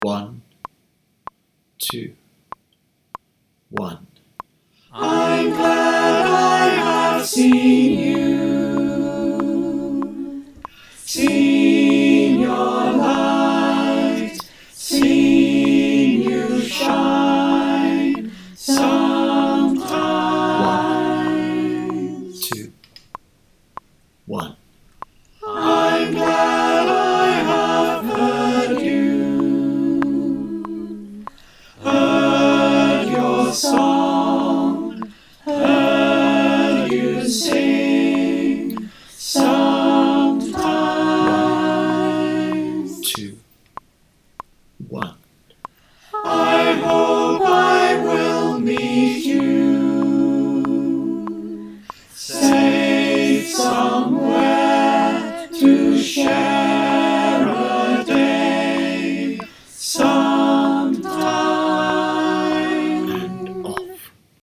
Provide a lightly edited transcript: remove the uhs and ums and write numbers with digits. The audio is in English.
1, 2, 1. I'm glad I have seen you, seen your light, seen you shine sometimes. 2, 1. I'm glad I have heard you, heard your song, heard you sing sometimes. 2, 1. I hope